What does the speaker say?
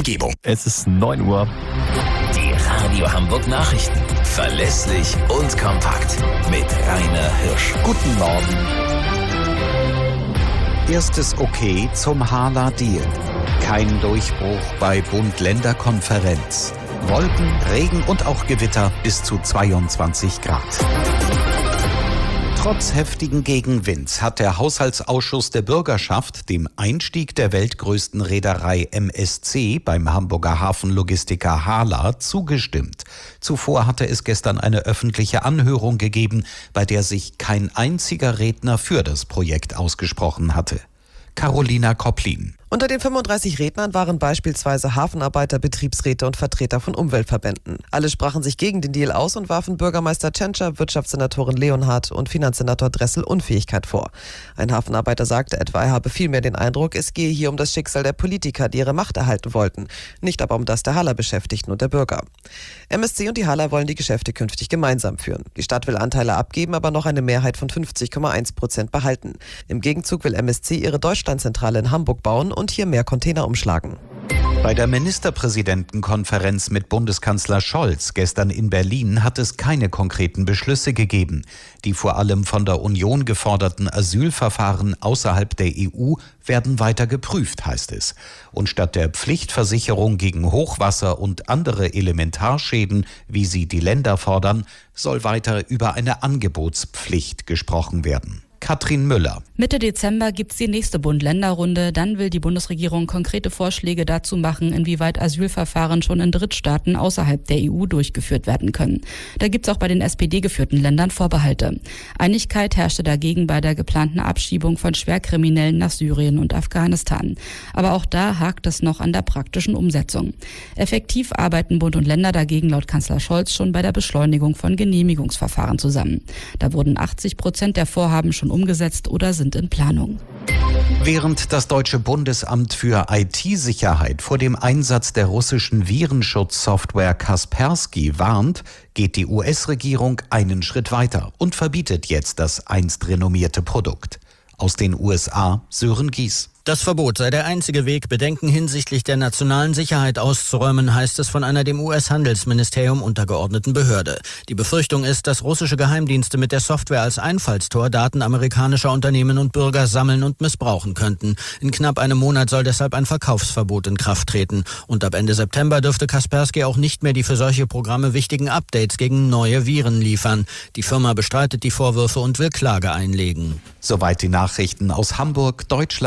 Umgebung. Es ist 9 Uhr. Die Radio Hamburg Nachrichten. Verlässlich und kompakt. Mit Rainer Hirsch. Guten Morgen. Erstes Okay zum Hala-Deal. Kein Durchbruch bei Bund-Länder-Konferenz. Wolken, Regen und auch Gewitter bis zu 22 Grad. Trotz heftigen Gegenwinds hat der Haushaltsausschuss der Bürgerschaft dem Einstieg der weltgrößten Reederei MSC beim Hamburger Hafenlogistiker Hala zugestimmt. Zuvor hatte es gestern eine öffentliche Anhörung gegeben, bei der sich kein einziger Redner für das Projekt ausgesprochen hatte. Carolina Kopplin. Unter den 35 Rednern waren beispielsweise Hafenarbeiter, Betriebsräte und Vertreter von Umweltverbänden. Alle sprachen sich gegen den Deal aus und warfen Bürgermeister Tschentscher, Wirtschaftssenatorin Leonhardt und Finanzsenator Dressel Unfähigkeit vor. Ein Hafenarbeiter sagte etwa, er habe vielmehr den Eindruck, es gehe hier um das Schicksal der Politiker, die ihre Macht erhalten wollten, nicht aber um das der Hala-Beschäftigten und der Bürger. MSC und die Hala wollen die Geschäfte künftig gemeinsam führen. Die Stadt will Anteile abgeben, aber noch eine Mehrheit von 50,1% behalten. Im Gegenzug will MSC ihre Deutschlandzentrale in Hamburg bauen und hier mehr Container umschlagen. Bei der Ministerpräsidentenkonferenz mit Bundeskanzler Scholz gestern in Berlin hat es keine konkreten Beschlüsse gegeben. Die vor allem von der Union geforderten Asylverfahren außerhalb der EU werden weiter geprüft, heißt es. Und statt der Pflichtversicherung gegen Hochwasser und andere Elementarschäden, wie sie die Länder fordern, soll weiter über eine Angebotspflicht gesprochen werden. Katrin Müller. Mitte Dezember gibt's die nächste Bund-Länder-Runde. Dann will die Bundesregierung konkrete Vorschläge dazu machen, inwieweit Asylverfahren schon in Drittstaaten außerhalb der EU durchgeführt werden können. Da gibt's auch bei den SPD-geführten Ländern Vorbehalte. Einigkeit herrschte dagegen bei der geplanten Abschiebung von Schwerkriminellen nach Syrien und Afghanistan. Aber auch da hakt es noch an der praktischen Umsetzung. Effektiv arbeiten Bund und Länder dagegen laut Kanzler Scholz schon bei der Beschleunigung von Genehmigungsverfahren zusammen. Da wurden 80% der Vorhaben schon umgesetzt oder sind in Planung. Während das Deutsche Bundesamt für IT-Sicherheit vor dem Einsatz der russischen Virenschutzsoftware Kaspersky warnt, geht die US-Regierung einen Schritt weiter und verbietet jetzt das einst renommierte Produkt. Aus den USA Sören Gies. Das Verbot sei der einzige Weg, Bedenken hinsichtlich der nationalen Sicherheit auszuräumen, heißt es von einer dem US-Handelsministerium untergeordneten Behörde. Die Befürchtung ist, dass russische Geheimdienste mit der Software als Einfallstor Daten amerikanischer Unternehmen und Bürger sammeln und missbrauchen könnten. In knapp einem Monat soll deshalb ein Verkaufsverbot in Kraft treten. Und ab Ende September dürfte Kaspersky auch nicht mehr die für solche Programme wichtigen Updates gegen neue Viren liefern. Die Firma bestreitet die Vorwürfe und will Klage einlegen. Soweit die Nachrichten aus Hamburg, Deutschland.